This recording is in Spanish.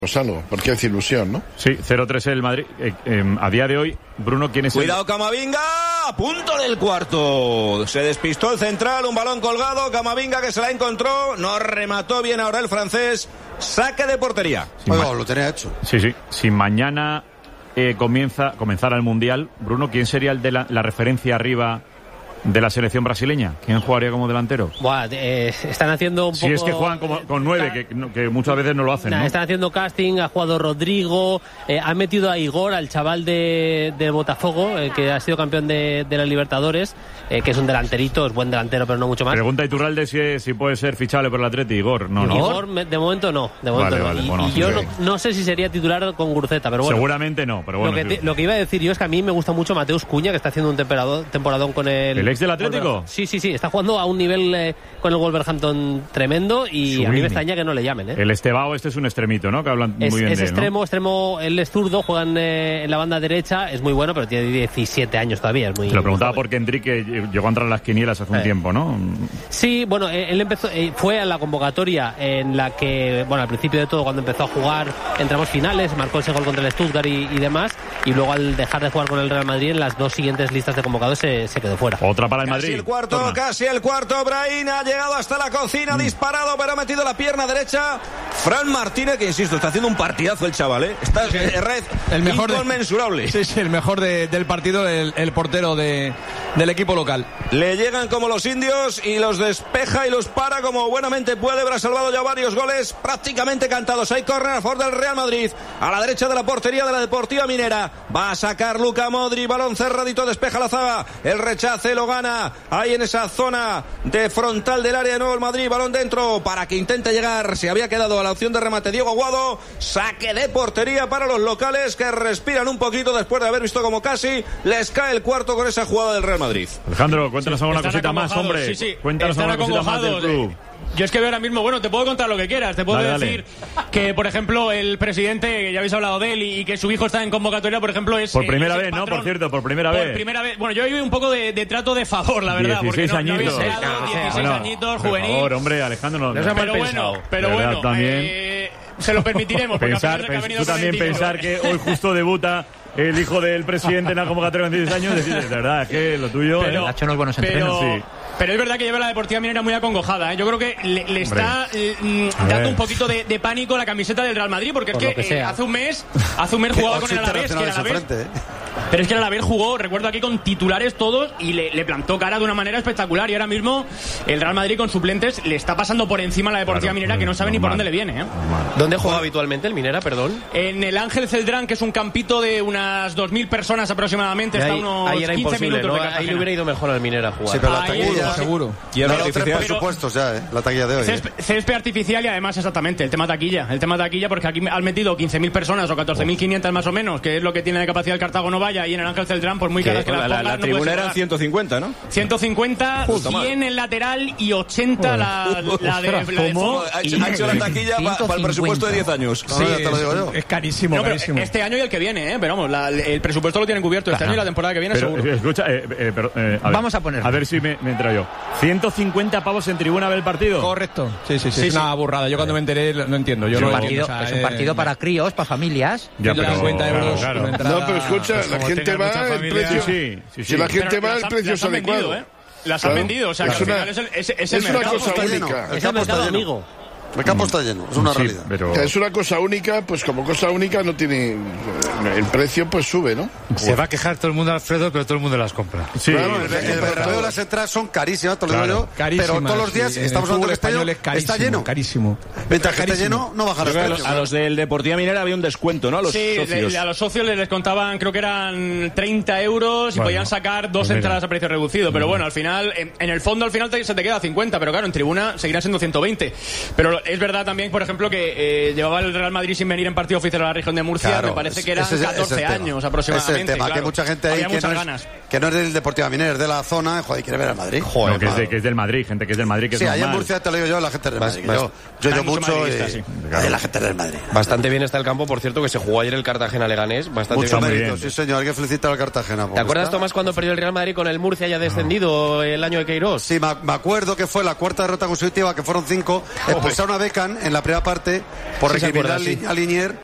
Pues algo, porque hace ilusión, ¿no? Sí, 0-3 el Madrid. A día de hoy, Bruno, ¿quién es Cuidado, Camavinga, a punto del cuarto. Se despistó el central, un balón colgado. Camavinga que se la encontró, no remató bien ahora el francés. Saque de portería. Lo tenía hecho. Sí. Si mañana comenzara el Mundial, Bruno, ¿quién sería el de la referencia arriba de la selección brasileña? ¿Quién jugaría como delantero? Están haciendo un poco... Si es que juegan con 9, que muchas veces no lo hacen, ¿no? Están haciendo casting, ha jugado Rodrigo, han metido a Igor, al chaval de Botafogo, que ha sido campeón de las Libertadores, que es un delanterito, es buen delantero, pero no mucho más. Pregunta Iturralde si puede ser fichable por el Atleti. Igor, no. Igor, de momento no. Vale, bueno, y yo no sé si sería titular con Guruceta, pero bueno. Seguramente no, pero bueno. Lo que iba a decir yo es que a mí me gusta mucho Mateus Cunha, que está haciendo un temporadón con ¿El ex del Atlético? Sí, está jugando a un nivel con el Wolverhampton tremendo y Subini. A mí me extraña que no le llamen, ¿eh? El Estebao es un extremito, ¿no? Que hablan muy bien de él, extremo, él es zurdo, juega en la banda derecha, es muy bueno, pero tiene 17 años todavía, es muy... Te lo preguntaba porque Enrique llegó a entrar a las quinielas hace un tiempo, ¿no? Sí, bueno, él empezó, fue a la convocatoria en la que, bueno, al principio de todo, cuando empezó a jugar, entramos finales, marcó ese gol contra el Stuttgart y demás, y luego al dejar de jugar con el Real Madrid, en las dos siguientes listas de convocados se quedó fuera. Otra para el Madrid. Casi el cuarto, Brahim ha llegado hasta la cocina, disparado, pero ha metido la pierna derecha. Fran Martínez, que insisto, está haciendo un partidazo el chaval, ¿eh? Está el mejor inconmensurable. Sí, el mejor del partido, el portero del equipo local. Le llegan como los indios y los despeja y los para como buenamente puede. Ha salvado ya varios goles prácticamente cantados. Hay córner a favor del Real Madrid, a la derecha de la portería de la Deportiva Minera. Va a sacar Luka Modric, balón cerradito, despeja la zaga, el rechace lo gana ahí en esa zona de frontal del área de nuevo el Madrid, balón dentro para que intente llegar, se había quedado a la opción de remate Diego Aguado. Saque de portería para los locales, que respiran un poquito después de haber visto como casi les cae el cuarto con esa jugada del Real Madrid. Alejandro, cuéntanos alguna cosita más, hombre. Sí. Cuéntanos alguna cosita más del club. Yo es que veo ahora mismo, te puedo contar lo que quieras. Te puedo decir que, por ejemplo, el presidente, que ya habéis hablado de él, y que su hijo está en convocatoria, por ejemplo, es... Por primera vez, patrón. ¿no? Por cierto, por primera vez. Bueno, yo viví un poco de trato de favor, la verdad. 16 porque añitos. 16 añitos, juvenil. Por favor, hombre, Alejandro, pero bueno, también... se lo permitiremos. Tú también pensar que hoy justo debuta el hijo del presidente en la convocatoria de 16 años, decir, de verdad, es que lo tuyo... ha hecho unos buenos entrenos. Sí. Pero es verdad que lleva la Deportiva Minera muy acongojada, ¿eh? Yo creo que le está dando un poquito de pánico la camiseta del Real Madrid, porque por es que hace un mes jugaba con el Alavés, que era Alavés. Pero es que el Alavés jugó, recuerdo aquí, con titulares todos y le plantó cara de una manera espectacular. Y ahora mismo el Real Madrid con suplentes le está pasando por encima a la Deportiva Minera, que no sabe ni por dónde le viene, ¿eh? ¿Dónde juega habitualmente el Minera, perdón? En el Ángel Celdrán, que es un campito de unas 2.000 personas aproximadamente, está unos 15 minutos de Cartagena. Ahí le hubiera ido mejor al Minera a jugar. Sí, pero la taquilla, seguro. Y el artificial presupuestos ya, la taquilla de hoy. Césped artificial y además exactamente el tema taquilla, porque aquí han metido 15.000 personas o 14.500 más o menos, que es lo que tiene de capacidad el Cartago Novaya, y en el Ángel Celdrán, por muy caras que las pongan, la tribuna eran 150, ¿no? 150, 100 en lateral y 80 la de ¿Cómo? Ha hecho la taquilla para el presupuesto de 10 años. Sí, te lo digo yo. Es carísimo, no, carísimo. Este año y el que viene, pero vamos, el presupuesto lo tienen cubierto este año y la temporada que viene, pero, seguro. Escucha, vamos a poner. A ver si me entro yo. 150 pavos en tribuna a ver el partido. Correcto. Sí. Es una burrada. Yo cuando me enteré no entiendo. Es un partido para críos, para familias. Ya, pero 50 euros. Claro. No, pero escucha, la gente va, el precio... Sí. Si la gente va, el precio es adecuado. Las han vendido, o sea, que al final es el mercado. Es una cosa única. Es el mercado amigo. El campo está lleno, es una realidad. Pero... Es una cosa única, pues como cosa única no tiene... El precio pues sube, ¿no? Se va a quejar todo el mundo, Alfredo, pero todo el mundo las compra. Sí, claro, el mercado de las entradas son carísimas, te lo digo yo. Pero todos los días estamos hablando que está lleno. Carísimo. Mientras que esté lleno, no baja los precios. A los del Deportiva Minera había un descuento, ¿no? A los socios. A los socios les contaban, creo que eran 30 euros y podían sacar dos entradas a precio reducido. Pero bueno, al final, en el fondo, al final se te queda 50, pero claro, en tribuna seguirá siendo 120. Pero es verdad también, por ejemplo, que llevaba el Real Madrid sin venir en partido oficial a la región de Murcia, claro, me parece que eran 14 años aproximadamente. Es el tema, claro. que hay mucha gente ahí que no es del Deportiva Minera, es de la zona, joder, quiere ver al Madrid. Joder, no, que es del Madrid, gente que es del Madrid, que sí, es allá en Murcia te lo digo yo, la gente del Madrid. Yo mucho la gente del Madrid. Bastante bien está el campo, por cierto, que se jugó ayer el Cartagena-Leganés, bastante mucho bien. mérito, sí señor, hay que felicitar al Cartagena. ¿Te acuerdas, Tomás, cuando perdió el Real Madrid con el Murcia ya descendido el año de Queiroz? Sí, me acuerdo que fue la cuarta derrota consecutiva, que fueron 5, expulsaron a Beckham en la primera parte por requerir a Linier.